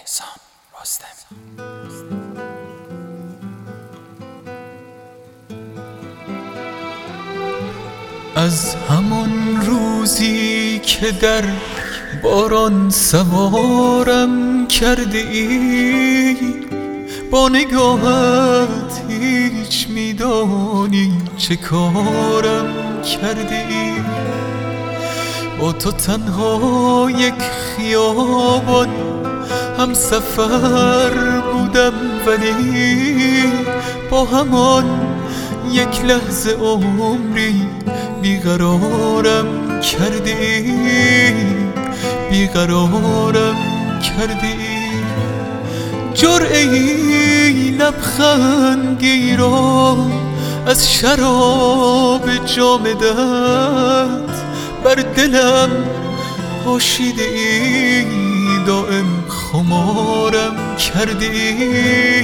احسان رستمی. از همان روزی که در باران سوارم کرده ای، با نگاهت هیچ میدانی چه کارم کرده ای. با تو تنها یک خیابان هم سفر بودم، ولی با همان یک لحظه عمری بیقرارم کرده ای، بیقرارم کرده ای. جرعه ای لبخندی را از شراب جام دست بر دلم پاشیده ای، دائم خمارم کرده ای،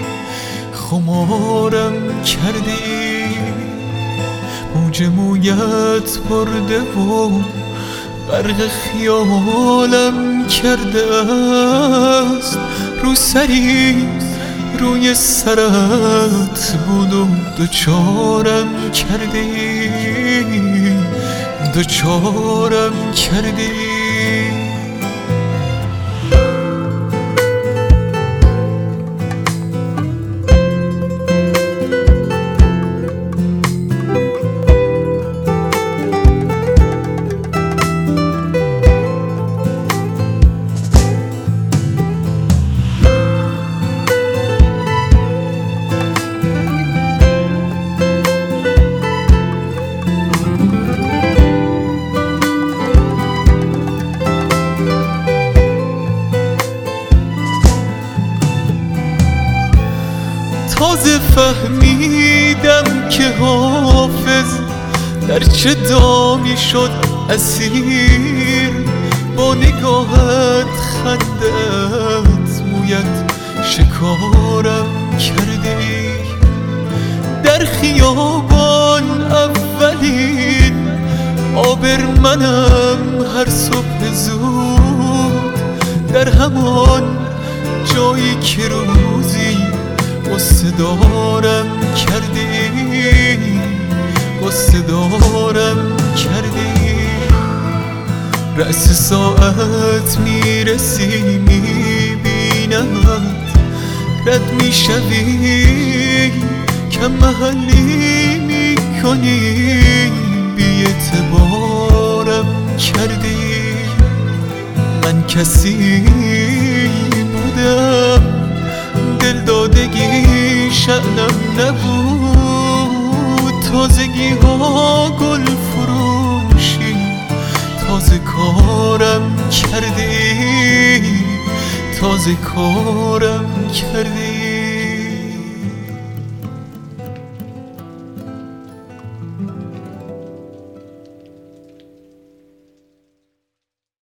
خمارم کرده ای. موج مویت برده و غرق خیالم کرده است. رو سری روی سرت بود و دوچارم کرده ای، دوچارم کرده ای. تازه فهمیدم که حافظ در چه دامی شد اسیر. با نگاهت خندت مویت شکارم کرده ای. در خیابان اولین آبرمنم هر صبح زود، در همان جایی که روزی قصه دارم کرده ای، قصه دارم کرده ای. رأس ساعت میرسی میبینمت، رد میشوی کم محلی میکنی، بی اعتبارم کرده ای. من کسی بودم دل دادگی شأنم نبود، تازگی ها گل فروشی تازه کارم کرده ای، تازه کارم کرده ای.